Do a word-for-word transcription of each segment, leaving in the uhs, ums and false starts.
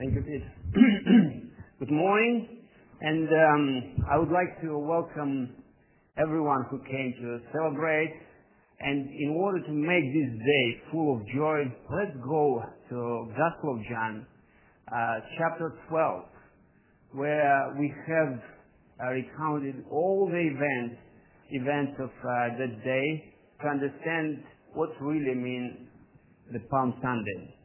Thank you, Pete. Good morning, and um, I would like to welcome everyone who came to celebrate. And in order to make this day full of joy, let's go to Gospel of John, uh, chapter twelve, where we have uh, recounted all the events, events of uh, that day to understand what really means the Palm Sunday.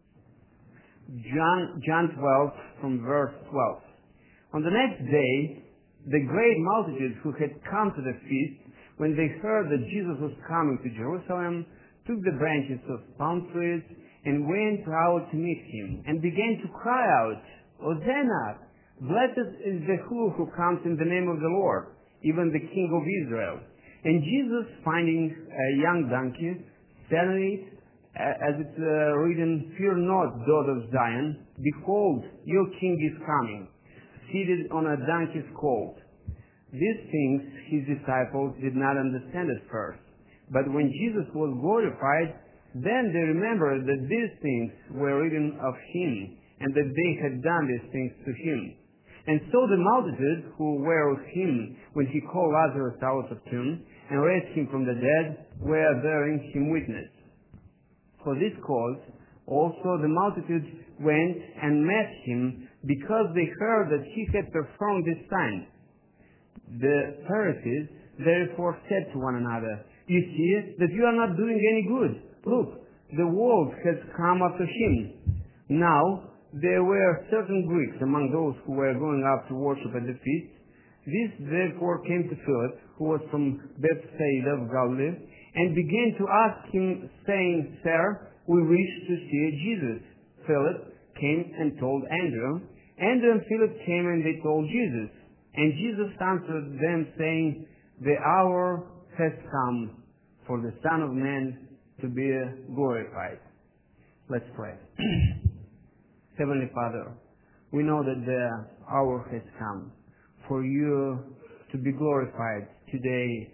John, John twelve, from verse twelve. On the next day, the great multitude who had come to the feast, when they heard that Jesus was coming to Jerusalem, took the branches of palm trees and went out to meet him, and began to cry out, "Hosanna! Blessed is the who who comes in the name of the Lord, even the King of Israel." And Jesus, finding a young donkey, sat on it, as it's uh, written, "Fear not, daughter of Zion, behold, your king is coming, seated on a donkey's colt." These things his disciples did not understand at first. But when Jesus was glorified, then they remembered that these things were written of him, and that they had done these things to him. And so the multitude who were with him when he called Lazarus out of the tomb and raised him from the dead were bearing him witness. For this cause also the multitude went and met him, because they heard that he had performed this sign. The Pharisees therefore said to one another, "You see that you are not doing any good. Look, the world has come after him." Now there were certain Greeks among those who were going up to worship at the feast. These therefore came to Philip, who was from Bethsaida of Galilee, and began to ask him, saying, "Sir, we wish to see Jesus." Philip came and told Andrew. Andrew and Philip came and they told Jesus. And Jesus answered them, saying, "The hour has come for the Son of Man to be glorified." Let's pray. Heavenly Father, we know that the hour has come for you to be glorified today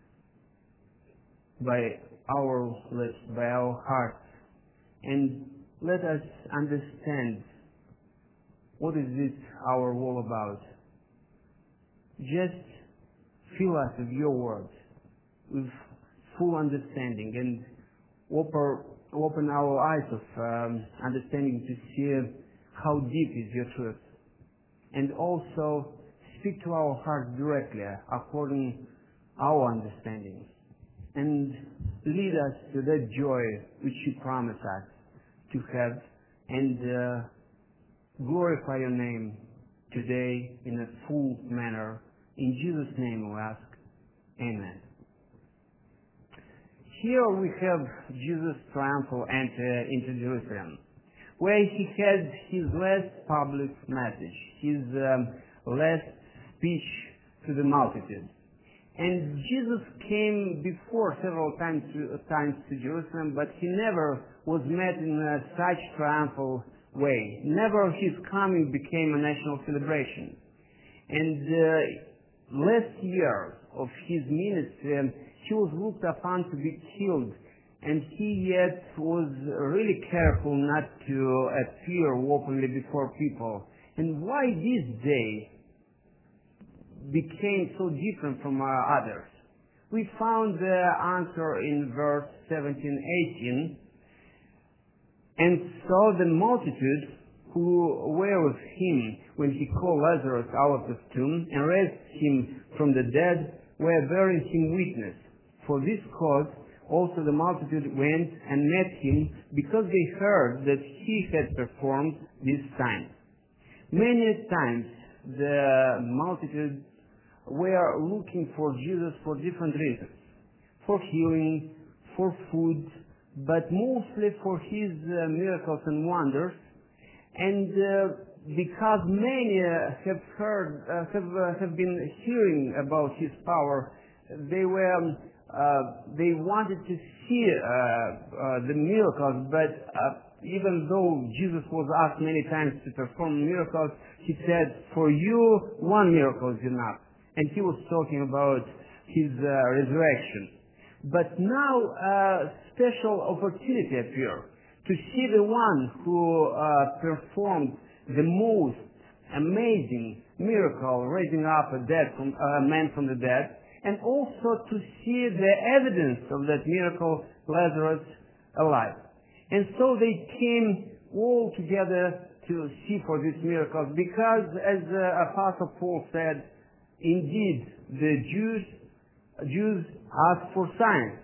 by our lips, by our hearts. And let us understand what is this hour all about. Just fill us with your words, with full understanding, and open, open our eyes of um, understanding to see how deep is your truth. And also speak to our hearts directly according our understanding. And lead us to that joy which you promise us to have, and uh, glorify your name today in a full manner. In Jesus' name we ask. Amen. Here we have Jesus' triumphal entry into Jerusalem, where he had his last public message, his um, last speech to the multitude. And Jesus came before several times to, times to Jerusalem, but he never was met in a such triumphal way. Never his coming became a national celebration. And uh, last years of his ministry, he was looked upon to be killed, and he yet was really careful not to appear openly before people. And why this day became so different from uh, others? We found the answer in verse seventeen, eighteen. "And saw the multitude who were with him when he called Lazarus out of the tomb and raised him from the dead were bearing him witness. For this cause also the multitude went and met him, because they heard that he had performed this sign." Many times the multitude were looking for Jesus for different reasons. For healing, for food, but mostly for his uh, miracles and wonders. And uh, because many uh, have heard, uh, have, uh, have been hearing about his power, they were, uh, they wanted to see uh, uh, the miracles. But uh, even though Jesus was asked many times to perform miracles, he said, "For you, one miracle is enough." And he was talking about his uh, resurrection. But now a special opportunity appeared to see the one who uh, performed the most amazing miracle, raising up a dead from, a man from the dead, and also to see the evidence of that miracle, Lazarus alive. And so they came all together to see for these miracles, because as uh, Apostle Paul said, indeed the Jews Jews asked for signs.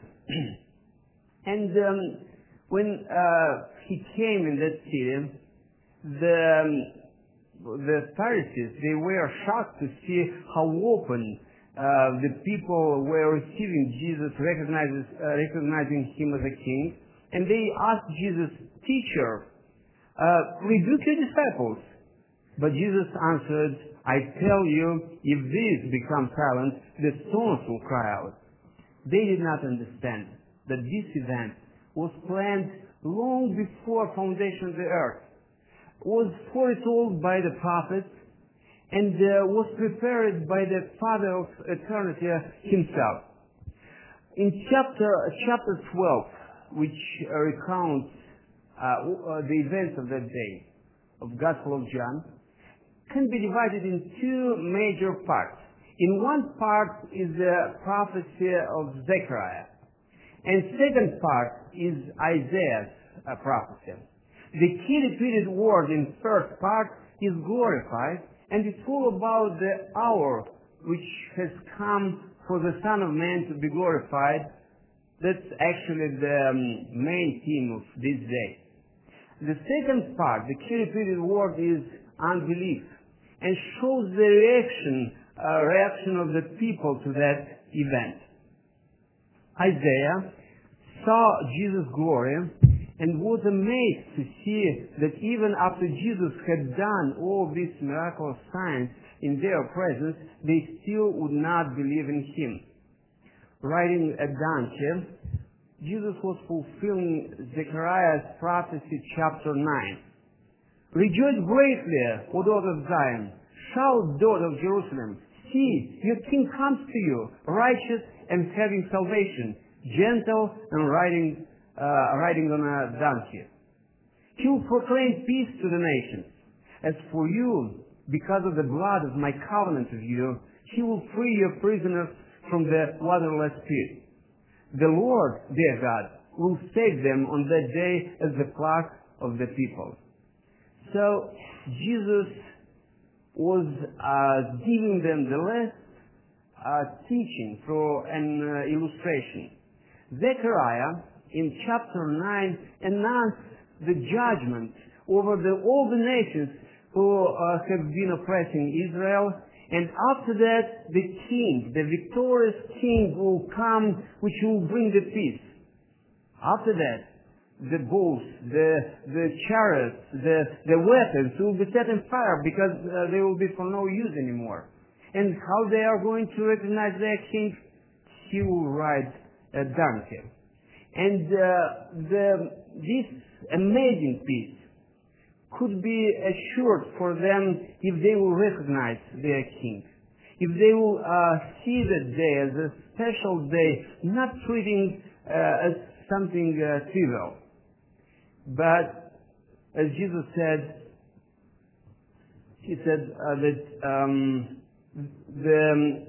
And um, when uh, he came in that city, the um, the Pharisees, they were shocked to see how open uh, the people were receiving Jesus, recognizing, uh, recognizing him as a king. And they asked Jesus, "Teacher, uh, rebuke your disciples." But Jesus answered, "I tell you, if these become silent, the stones will cry out." They did not understand that this event was planned long before foundation of the earth, was foretold by the prophets, and uh, was prepared by the Father of eternity himself. In chapter chapter twelve, which uh, recounts uh, uh, the events of that day, of Gospel of John, can be divided in two major parts. In one part is the prophecy of Zechariah, and second part is Isaiah's uh, prophecy. The key repeated word in first part is glorified, and it's all about the hour which has come for the Son of Man to be glorified. That's actually the um, main theme of this day. The second part, the key repeated word, is unbelief, and shows the reaction, uh, reaction of the people to that event. Isaiah saw Jesus' glory and was amazed to see that even after Jesus had done all these miraculous signs in their presence, they still would not believe in him. Riding a donkey, Jesus was fulfilling Zechariah's prophecy, chapter nine. "Rejoice greatly, O daughter of Zion. Shout, daughter of Jerusalem. See, your king comes to you, righteous and having salvation, gentle and riding, uh, riding on a donkey. He will proclaim peace to the nations. As for you, because of the blood of my covenant with you, he will free your prisoners from the waterless pit. The Lord, their God, will save them on that day as the flock of the people." So Jesus was uh, giving them the last uh, teaching through an uh, illustration. Zechariah, in chapter nine, announced the judgment over the, all the nations who uh, have been oppressing Israel, and after that, the king, the victorious king, will come, which will bring the peace. After that, the bulls, the, the chariots, the, the weapons will be set on fire, because uh, they will be for no use anymore. And how they are going to recognize their king? He will ride a donkey. And uh, the, this amazing peace could be assured for them if they will recognize their king. If they will uh, see that day as a special day, not treating uh, as something uh, trivial. But as Jesus said, he said uh, that um, the, um,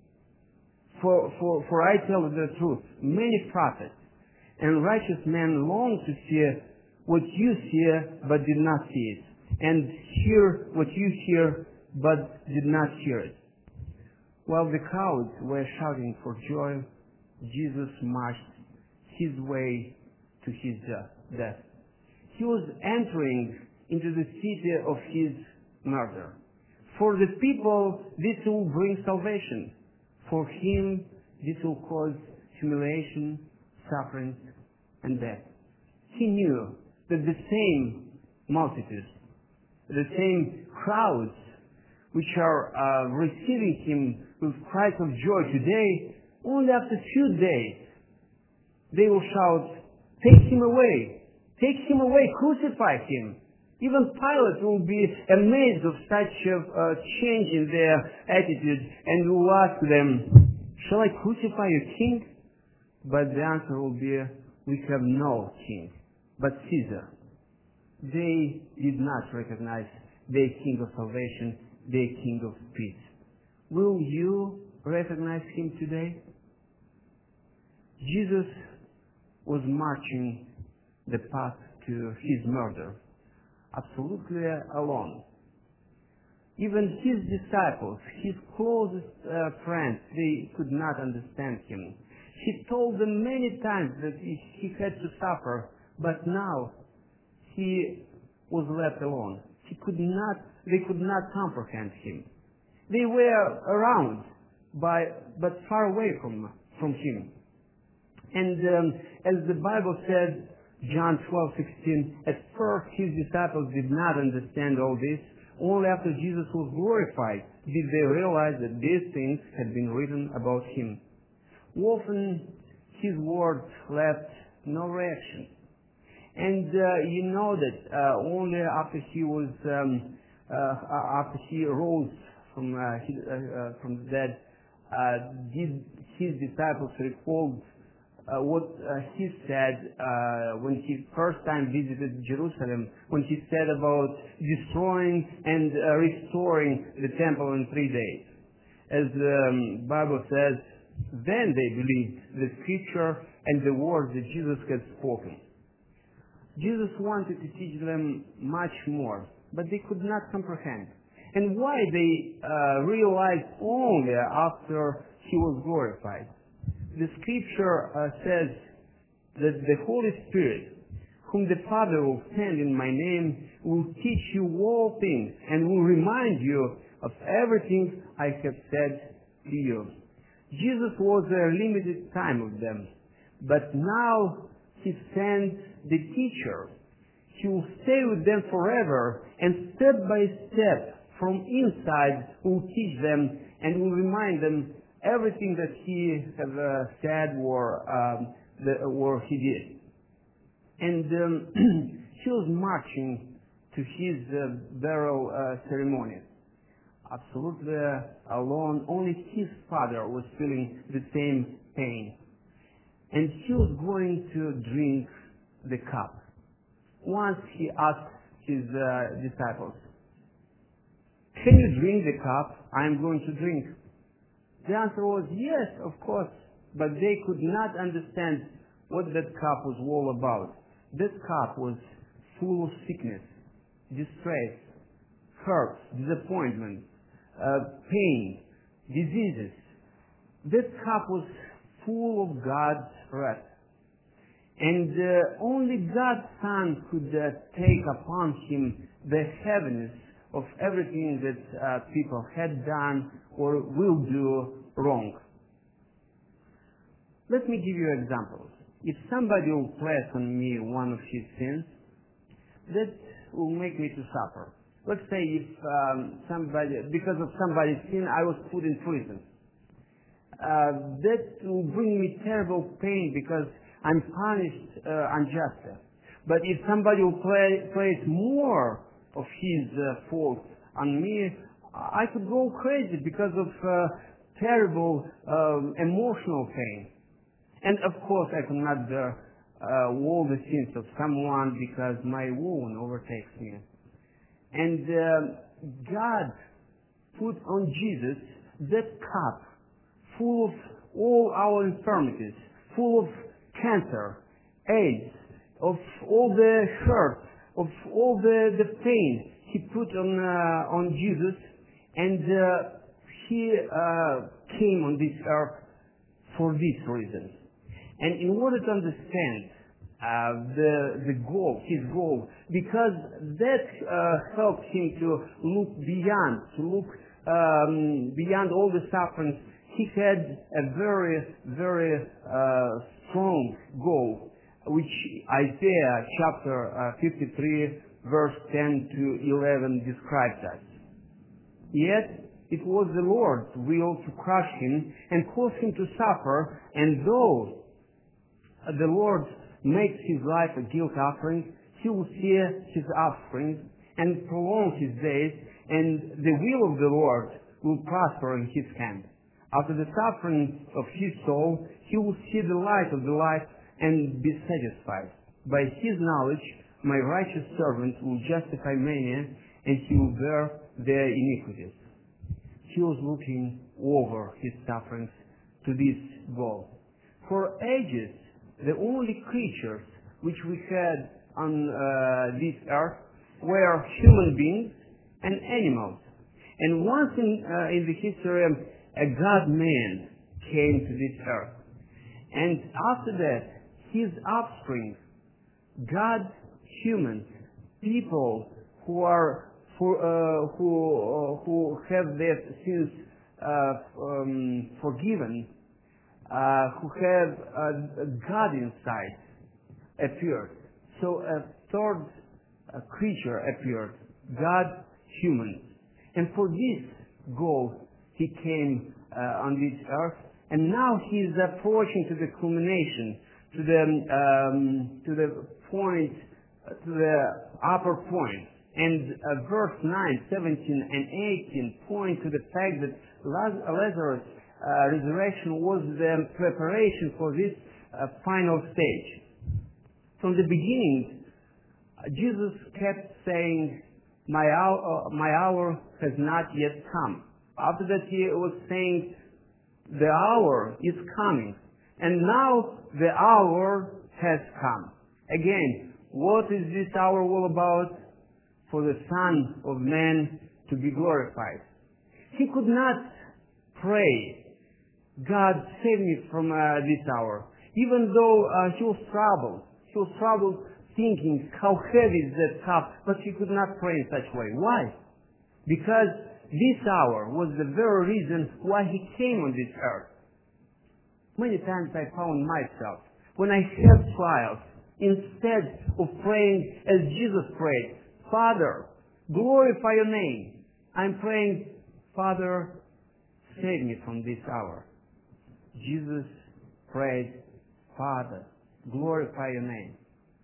for, for, for I tell the truth, many prophets and righteous men long to see what you see but did not see it, and hear what you hear but did not hear it. While the crowds were shouting for joy, Jesus marched his way to his death. He was entering into the city of his murder. For the people, this will bring salvation. For him, this will cause humiliation, suffering, and death. He knew that the same multitudes, the same crowds which are uh, receiving him with cries of joy today, only after a few days, they will shout, "Take him away! Take him away! Crucify him!" Even Pilate will be amazed of such a uh, change in their attitude, and will ask them, "Shall I crucify your king?" But the answer will be, "We have no king but Caesar." They did not recognize their King of salvation, their King of peace. Will you recognize Him today? Jesus was marching the path to His murder, absolutely alone. Even His disciples, His closest uh, friends, they could not understand Him. He told them many times that he, he had to suffer, but now He was left alone. He could not, they could not comprehend Him. They were around, by, but far away from, from Him. And um, as the Bible said, John twelve sixteen, at first His disciples did not understand all this. Only after Jesus was glorified did they realize that these things had been written about Him. Often His words left no reaction. And uh, you know that uh, only after He was, um, uh, after He rose from, uh, his, uh, uh, from the dead, uh, did His disciples recalled Uh, what uh, He said uh, when He first time visited Jerusalem, when He said about destroying and uh, restoring the temple in three days. As the um, Bible says, then they believed the scripture and the words that Jesus had spoken. Jesus wanted to teach them much more, but they could not comprehend. And why they uh, realized only after He was glorified. The scripture uh, says that the Holy Spirit, whom the Father will send in my name, will teach you all things and will remind you of everything I have said to you. Jesus was a limited time with them, but now He sends the teacher. He will stay with them forever and step by step from inside will teach them and will remind them everything that He have uh, said or, um, the, or He did. And um, He was marching to His uh, burial uh, ceremony. Absolutely uh, alone. Only His Father was feeling the same pain. And He was going to drink the cup. Once He asked His uh, disciples, "Can you drink the cup I am going to drink?" The answer was yes, of course, but they could not understand what that cup was all about. That cup was full of sickness, distress, hurt, disappointment, uh, pain, diseases. That cup was full of God's wrath. And uh, only God's Son could uh, take upon Him the heaviness of everything that uh, people had done or will do wrong. Let me give you examples. If somebody will place on me one of his sins, that will make me to suffer. Let's say if um, somebody, because of somebody's sin, I was put in prison. Uh, that will bring me terrible pain because I'm punished uh, unjustly. But if somebody will play, place more of his uh, fault on me, I could go crazy because of uh, terrible um, emotional pain. And of course I could not bear uh, all the sins of someone because my wound overtakes me. And uh, God put on Jesus that cup full of all our infirmities, full of cancer, AIDS, of all the hurt, of all the, the pain He put on, uh, on Jesus, and uh, He uh, came on this earth for this reason. And in order to understand uh, the, the goal, His goal, because that uh, helped Him to look beyond, to look um, beyond all the sufferings, He had a very, very uh, strong goal, which Isaiah chapter uh, fifty-three, verse ten to eleven describes us. Yet it was the Lord's will to crush Him and cause Him to suffer, and though the Lord makes His life a guilt offering, He will see His offspring and prolong His days, and the will of the Lord will prosper in His hand. After the suffering of His soul, He will see the light of the life and be satisfied. By His knowledge, my righteous servant will justify many, and He will bear their iniquities. He was looking over His sufferings to this goal. For ages, the only creatures which we had on uh, this earth were human beings and animals. And once in, uh, in the history, a God-man came to this earth. And after that, His offspring, God, humans, people who are for, uh, who uh, who have their sins uh, um, forgiven, uh, who have uh, God inside, appeared. So a third uh, creature appeared, God, humans. And for this goal, He came uh, on this earth, and now He is approaching to the culmination, to the um, to the point, uh, to the upper point. And uh, verse nine, seventeen, and eighteen point to the fact that Laz- Lazarus' uh, resurrection was the preparation for this uh, final stage. From the beginning, uh, Jesus kept saying, my hour, uh, my hour has not yet come. After that, He was saying, the hour is coming. And now the hour has come. Again, what is this hour all about? For the Son of Man to be glorified. He could not pray, God, save me from uh, this hour. Even though uh, he was troubled. He was troubled thinking, how heavy is that cup? But he could not pray in such a way. Why? Because this hour was the very reason why He came on this earth. Many times I found myself, when I have trials, instead of praying as Jesus prayed, Father, glorify Your name, I'm praying, Father, save me from this hour. Jesus prayed, Father, glorify Your name.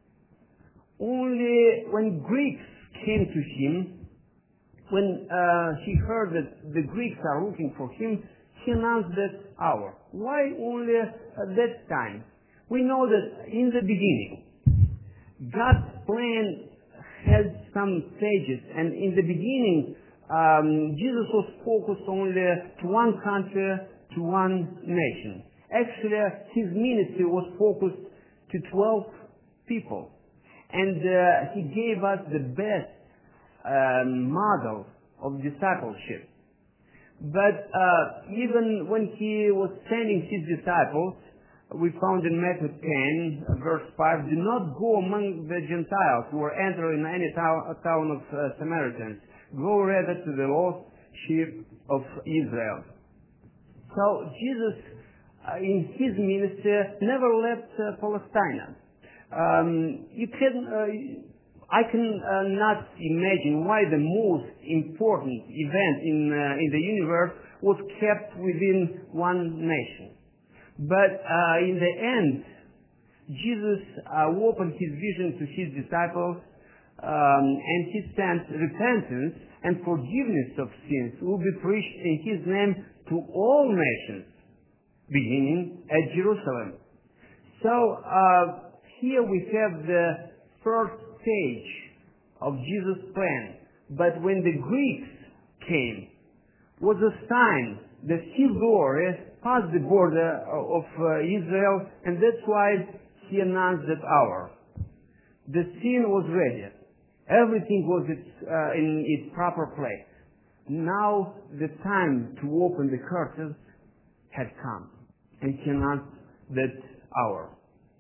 Only when Greeks came to Him, when uh, He heard that the Greeks are looking for Him, He announced that hour. Why only at that time? We know that in the beginning, God's plan had some stages, and in the beginning, um, Jesus was focused only to one country, to one nation. Actually, His ministry was focused to twelve people, and uh, He gave us the best um, model of discipleship. But uh, even when He was sending His disciples, we found in Matthew ten, verse five, do not go among the Gentiles who are entering any town, town of uh, Samaritans. Go rather to the lost sheep of Israel. So Jesus, uh, in His ministry, never left uh, Palestine. Um, you can, uh, I can uh, not imagine why the most important event in uh, in the universe was kept within one nation. But uh, in the end, Jesus uh, opened His vision to His disciples, um, and He sent repentance and forgiveness of sins will be preached in His name to all nations, beginning at Jerusalem. So uh, here we have the first stage of Jesus' plan. But when the Greeks came, was a sign that His glory passed the border of uh, Israel, and that's why He announced that hour. The scene was ready. Everything was its, uh, in its proper place. Now the time to open the curtains had come, and He announced that hour.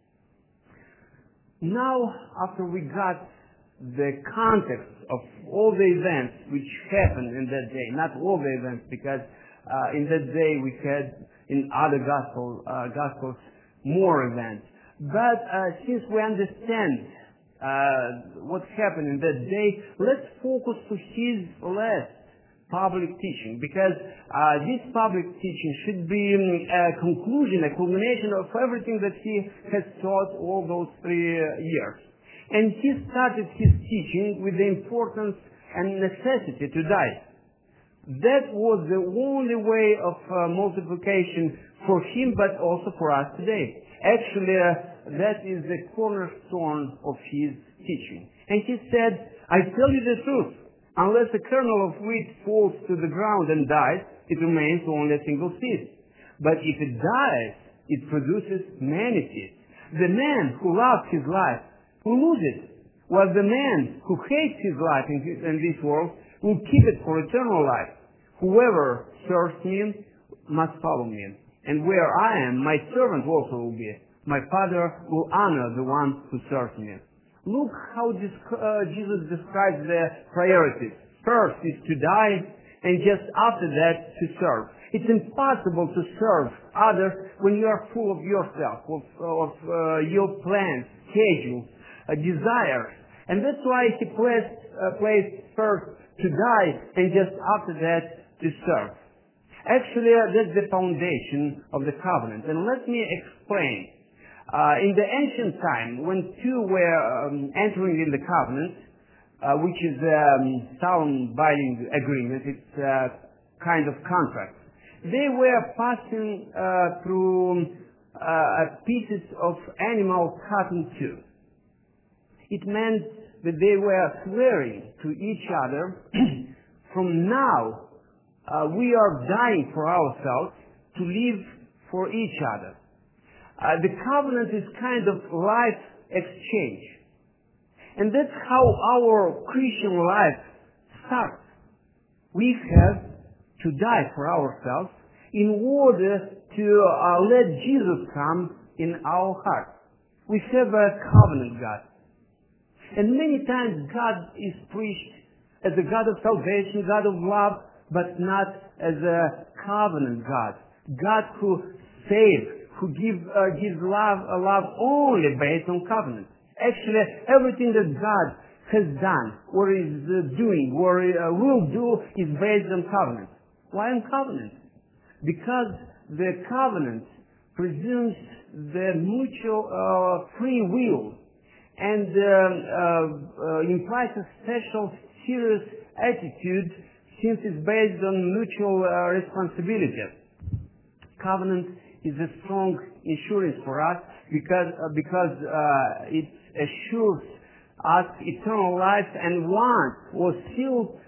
Now, after we got the context of all the events which happened in that day, not all the events, because uh, in that day we had in other gospel, uh, gospels more events. But uh, since we understand uh, what happened in that day, let's focus to His last public teaching, because uh, this public teaching should be um, a conclusion, a culmination of everything that He has taught all those three uh, years. And He started His teaching with the importance and necessity to die. That was the only way of uh, multiplication for Him, but also for us today. Actually, uh, that is the cornerstone of His teaching. And He said, I tell you the truth, Unless a kernel of wheat falls to the ground and dies, it remains only a single seed. But if it dies, it produces many seeds. The man who loves his life will lose it, while the man who hates his life in, his, in this world will keep it for eternal life. Whoever serves me must follow me, and where I am, my servant also will be. My Father will honor the one who serves me. Look how this, uh, Jesus describes the priorities. First is to die, and just after that to serve. It's impossible to serve others when you are full of yourself, of, of uh, your plans, schedules, uh, desires. And that's why he placed, uh, placed first to die, and just after that to serve. Actually, uh, that's the foundation of the covenant. And let me explain. Uh, in the ancient time, when two were um, entering in the covenant, uh, which is a um, solemn binding agreement, it's a kind of contract, they were passing uh, through uh, pieces of animal cut in two. It meant that they were swearing to each other, from now uh, we are dying for ourselves to live for each other. Uh, the covenant is kind of life exchange. And that's how our Christian life starts. We have to die for ourselves in order to uh, let Jesus come in our heart. We have a covenant God. And many times God is preached as a God of salvation, God of love, but not as a covenant God. God who saves, who give, uh, gives love, a love only based on covenant. Actually, everything that God has done, or is uh, doing, or uh, will do, is based on covenant. Why on covenant? Because the covenant presumes the mutual uh, free will, and uh, uh, uh, implies a special serious attitude, since it's based on mutual uh, responsibility. Covenant is a strong insurance for us because uh, because uh, it assures us eternal life, and once was sealed,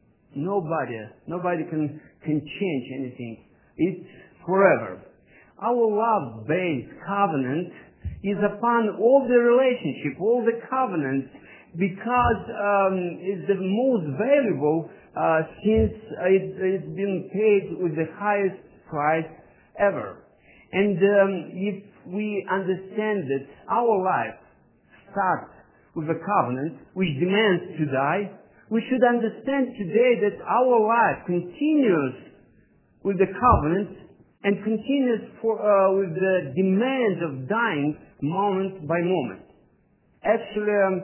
nobody nobody can can change anything. It's forever. Our love-based covenant is upon all the relationship, all the covenants, because um, it's the most valuable uh, since it, it's been paid with the highest price ever. And um, if we understand that our life starts with a covenant which demands to die, we should understand today that our life continues with the covenant and continues for, uh, with the demand of dying moment by moment. Actually, um,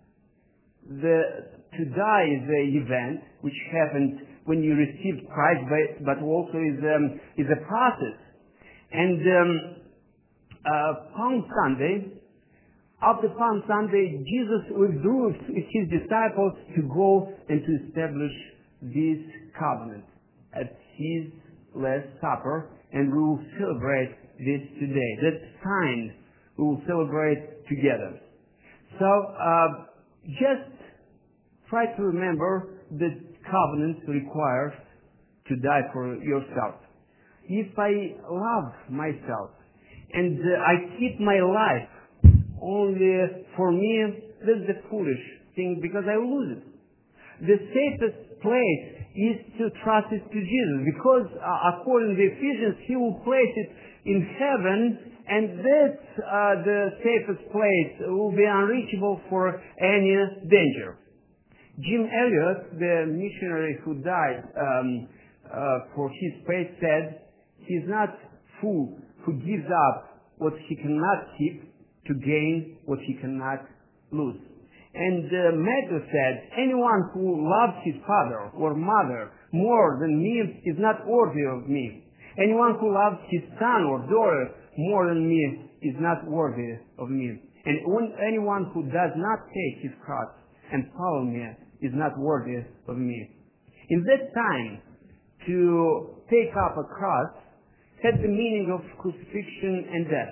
the, to die is an event which happens when you receive Christ, but also is, um, is a process. And um, uh, Palm Sunday, after Palm Sunday, Jesus withdrew his disciples to go and to establish this covenant at his Last Supper, and we will celebrate this today. That sign we will celebrate together. So uh, just try to remember that covenant requires to die for yourself. If I love myself and uh, I keep my life only for me, that's the foolish thing, because I lose it. The safest place is to trust it to Jesus, because uh, according to Ephesians, He will place it in heaven, and that's uh, the safest place, will be unreachable for any danger. Jim Elliot, the missionary who died um, uh, for his faith, said, "He's not fool who gives up what he cannot keep to gain what he cannot lose." And uh, Matthew said, "Anyone who loves his father or mother more than me is not worthy of me. Anyone who loves his son or daughter more than me is not worthy of me. And anyone who does not take his cross and follow me is not worthy of me." In that time, to take up a cross had the meaning of crucifixion and death.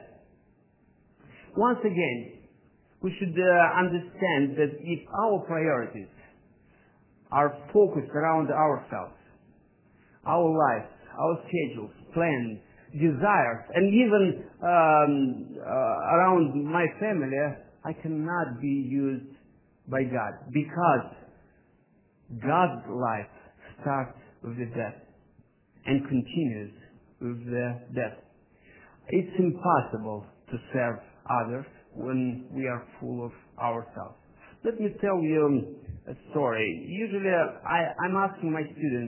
Once again, we should uh, understand that if our priorities are focused around ourselves, our lives, our schedules, plans, desires, and even um, uh, around my family, I cannot be used by God, because God's life starts with the death and continues with the death. It's impossible to serve others when we are full of ourselves. Let me tell you a story. Usually I, I'm asking my students,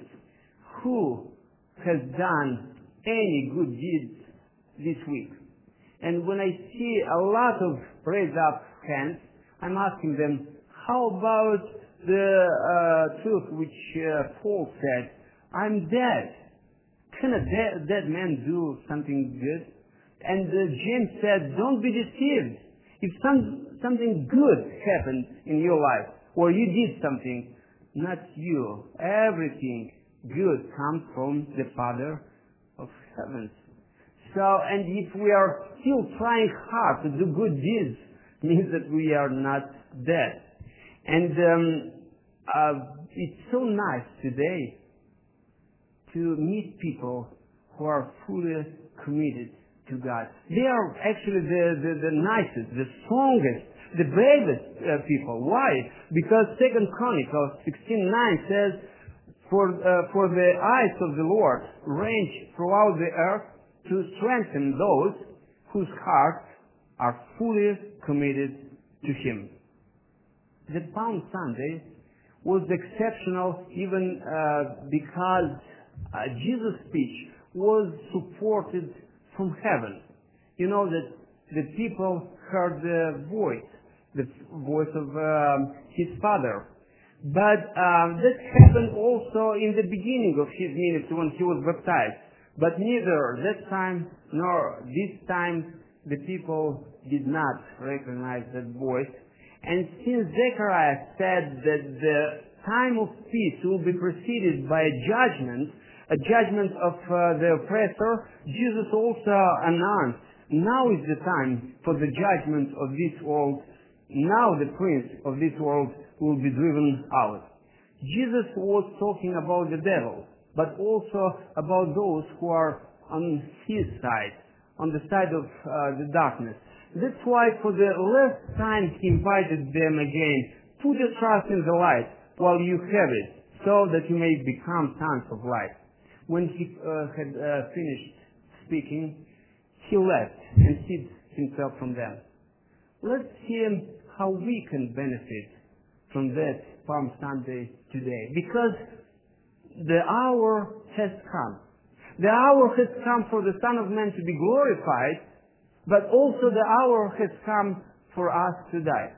who has done any good deeds this week? And when I see a lot of raised up hands, I'm asking them, how about the uh, truth which uh, Paul said, I'm dead. Can a dead, dead man do something good? And uh, James said, don't be deceived. If some, something good happened in your life, or you did something, not you. Everything good comes from the Father of heavens. So, and if we are still trying hard to do good deeds, means that we are not dead. And um, uh, it's so nice today to meet people who are fully committed to God. They are actually the, the, the nicest, the strongest, the bravest uh, people. Why? Because Second Chronicles sixteen nine says, for, uh, for the eyes of the Lord range throughout the earth to strengthen those whose hearts are fully committed to Him. The Palm Sunday was exceptional even uh, because uh, Jesus' speech was supported from heaven. You know that the people heard the voice, the voice of um, His Father. But um, that happened also in the beginning of His ministry when He was baptized. But neither that time nor this time the people did not recognize that voice. And since Zechariah said that the time of peace will be preceded by a judgment, a judgment of uh, the oppressor, Jesus also announced, now is the time for the judgment of this world. Now the prince of this world will be driven out. Jesus was talking about the devil, but also about those who are on his side, on the side of uh, the darkness. That's why for the last time he invited them again, put your trust in the light while you have it, so that you may become sons of light. When he uh, had uh, finished speaking, he left and hid himself from them. Let's see how we can benefit from that Palm Sunday today, because the hour has come. The hour has come for the Son of Man to be glorified, but also the hour has come for us to die.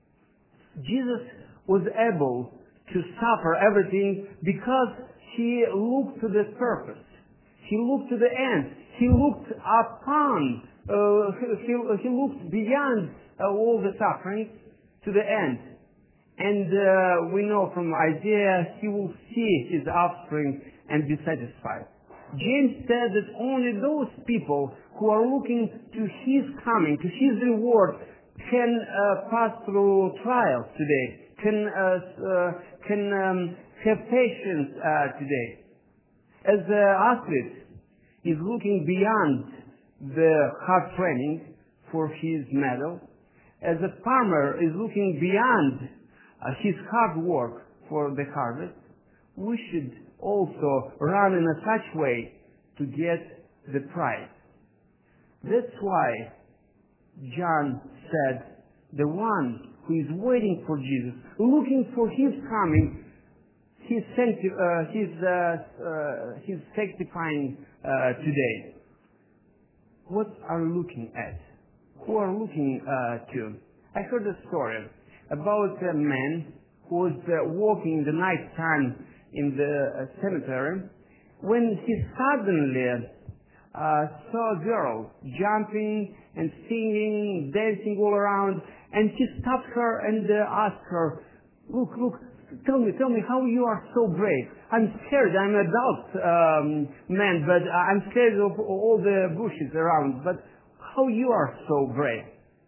Jesus was able to suffer everything because he looked to the purpose. He looked to the end. He looked upon, uh, he, he looked beyond uh, all the sufferings to the end. And uh, we know from Isaiah, he will see his offspring and be satisfied. James said that only those people who are looking to his coming, to his reward, can uh, pass through trials today, can, uh, uh, can um, have patience uh, today. As an athlete is looking beyond the hard training for his medal, as a farmer is looking beyond uh, his hard work for the harvest, we should also run in a such way to get the prize. That's why John said, the one who is waiting for Jesus, looking for his coming, he's, sancti- uh, he's, uh, uh, he's sanctifying uh, today. What are you looking at? Who are looking uh, to? I heard a story about a man who was uh, walking in the night time in the uh, cemetery, when he suddenly uh, saw a girl jumping and singing, dancing all around, and he stopped her and uh, asked her, look, look, tell me, tell me how you are so brave. I'm scared, I'm an adult um, man, but I'm scared of all the bushes around, but how you are so brave?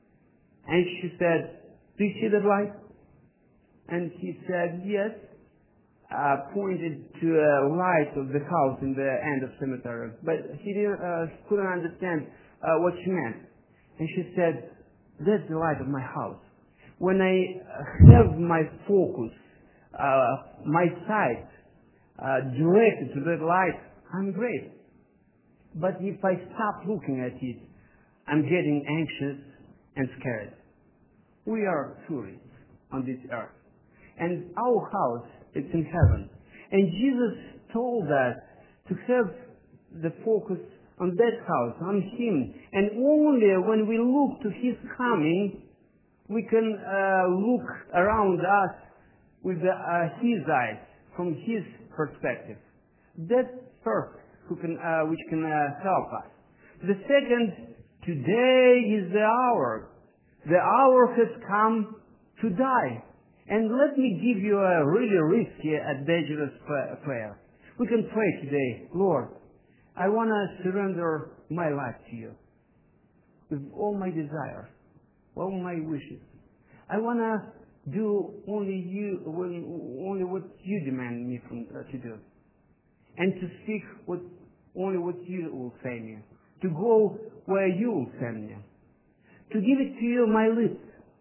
And she said, do you see that light? And he said, yes. uh, pointed to a light of the house in the end of cemetery, but he didn't, uh, couldn't understand uh, what she meant. And she said, "That's the light of my house. When I have my focus, uh, my sight uh, directed to that light, I'm great. But if I stop looking at it, I'm getting anxious and scared." We are tourists on this earth, and our house is in heaven. And Jesus told us to have the focus on that house, on Him. And only when we look to His coming, we can uh, look around us with the, uh, His eyes, from His perspective. That's first who can, uh, which can uh, help us. The second, today is the hour. The hour has come to die. And let me give you a really risky and dangerous prayer. We can pray today, "Lord, I want to surrender my life to you with all my desires, all my wishes. I want to do only you, only what you demand me from, uh, to do, and to speak what, only what you will say me, to go where you will send me, to give it to you my lips,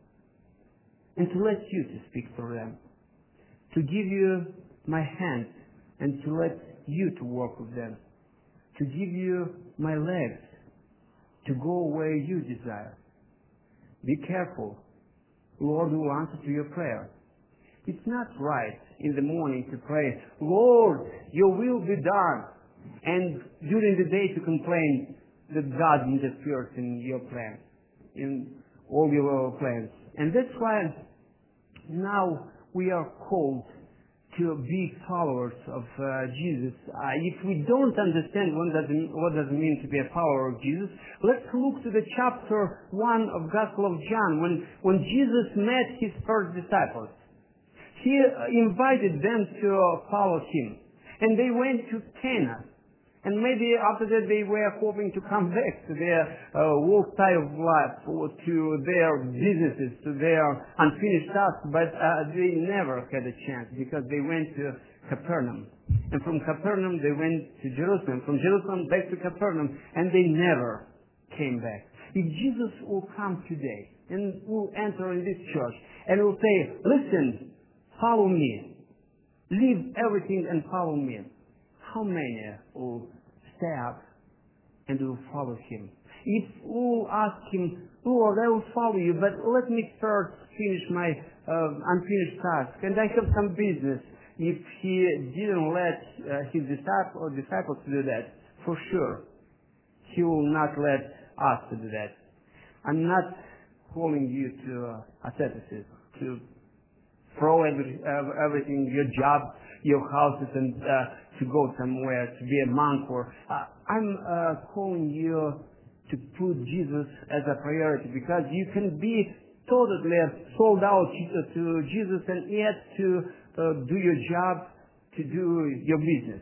and to let you to speak through them, to give you my hands and to let you to work with them, to give you my legs to go where you desire. Be careful. Lord will answer to your prayer. It's not right in the morning to pray, "Lord, your will be done," and during the day to complain that God interferes in your plans, in all your plans. And that's why now we are called to be followers of uh, Jesus. Uh, if we don't understand what does, it, what does it mean to be a follower of Jesus, let's look to the chapter one of Gospel of John, when, when Jesus met his first disciples. He uh, invited them to uh, follow him. And they went to Cana. And maybe after that they were hoping to come back to their uh, old style of life, or to their businesses, to their unfinished tasks, but uh, they never had a chance because they went to Capernaum. And from Capernaum they went to Jerusalem, from Jerusalem back to Capernaum, and they never came back. If Jesus will come today and will enter in this church and will say, "Listen, follow me, leave everything and follow me," how many will stay up and will follow him? If we'll ask him, "Lord, I will follow you, but let me first finish my uh, unfinished task, and I have some business," if he didn't let uh, his disciples or disciples do that, for sure, he will not let us to do that. I'm not calling you to uh, asceticism, to throw every, uh, everything, your job, your houses, and uh, to go somewhere, to be a monk. Or uh, I'm uh, calling you to put Jesus as a priority, because you can be totally sold out to Jesus and yet to uh, do your job, to do your business.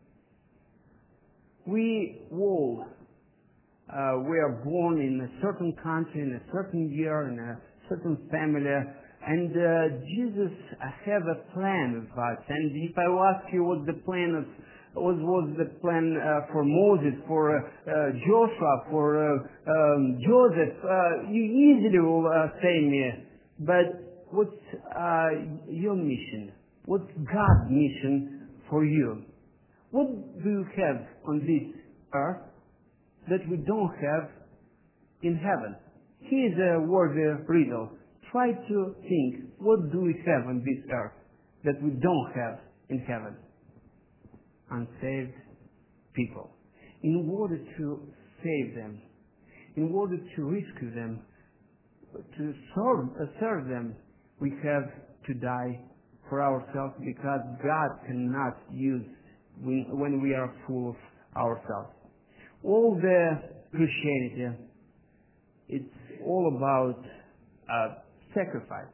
We all uh, were born in a certain country, in a certain year, in a certain family. And uh, Jesus have a plan with us. And if I ask you what the plan of, what was the plan uh, for Moses, for uh, uh, Joshua, for uh, um, Joseph, uh, you easily will uh, say me. But what's uh, your mission? What's God's mission for you? What do you have on this earth that we don't have in heaven? Here's a worthy riddle. Try to think, what do we have on this earth that we don't have in heaven? Unsaved people. In order to save them, in order to rescue them, to serve, uh, serve them, we have to die for ourselves, because God cannot use when, when we are full of ourselves. All the Christianity, it's all about uh, sacrifice.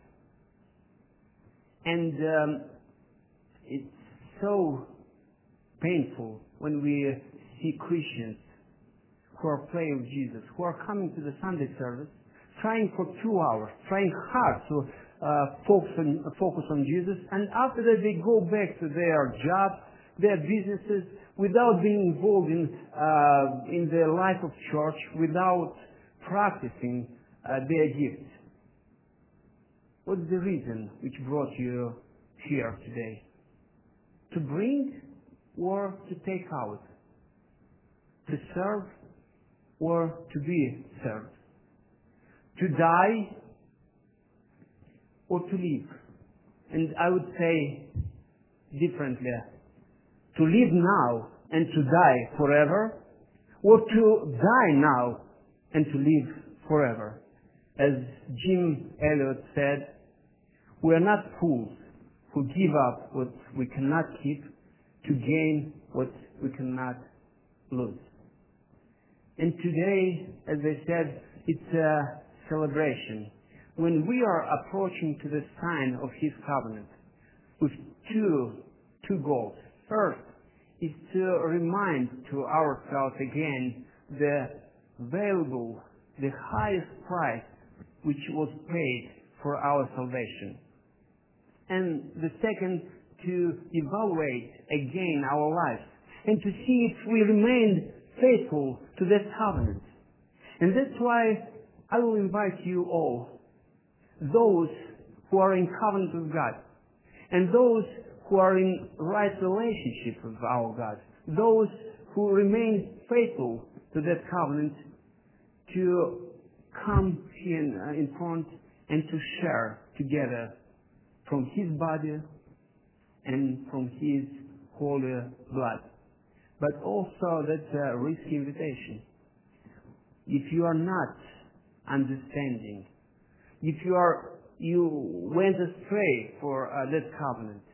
And um, it's so painful when we see Christians who are playing with Jesus, who are coming to the Sunday service, trying for two hours, trying hard to uh, focus, on, focus on Jesus, and after that they go back to their jobs, their businesses, without being involved in, uh, in the life of church, without practicing uh, their gifts. What's the reason which brought you here today? To bring or to take out? To serve or to be served? To die or to live? And I would say differently, to live now and to die forever, or to die now and to live forever. As Jim Elliot said, we are not fools who give up what we cannot keep to gain what we cannot lose. And today, as I said, it's a celebration when we are approaching to the sign of His covenant with two, two goals. First is to remind to ourselves again the valuable, the highest price which was paid for our salvation. And the second, to evaluate again our lives and to see if we remain faithful to that covenant. And that's why I will invite you all, those who are in covenant with God, and those who are in right relationship with our God, those who remain faithful to that covenant, to come in, uh, in front and to share together from His body and from His holy blood. But also that's a risky invitation. If you are not understanding, if you are you went astray for uh, that covenant,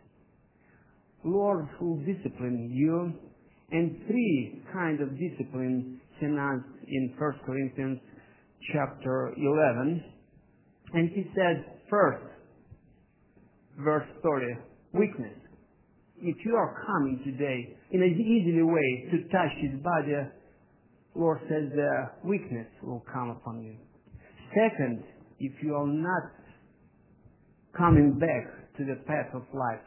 Lord will discipline you, and three kind of discipline He announced in First Corinthians chapter eleven. And He said, first, verse thirty, weakness. If you are coming today in an easy way to touch His body, Lord says uh, weakness will come upon you. Second, if you are not coming back to the path of life,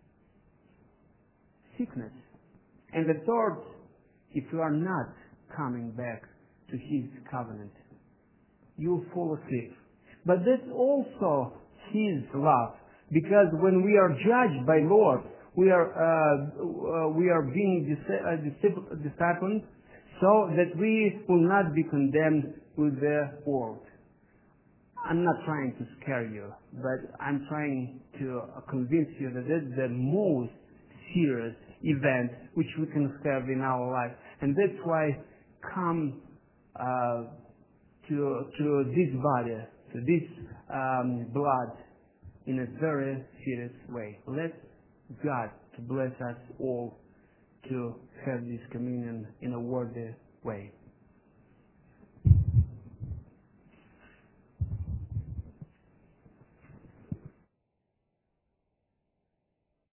sickness. And the third, if you are not coming back to His covenant, you will fall asleep. But that's also His love, because when we are judged by Lord, we are uh, uh, we are being dis- uh, disciplined so that we will not be condemned with the world. I'm not trying to scare you, but I'm trying to convince you that that's the most serious event which we can have in our life. And that's why come uh, to, to this body, to this um, blood in a very serious way. Let God to bless us all to have this communion in a worthy way.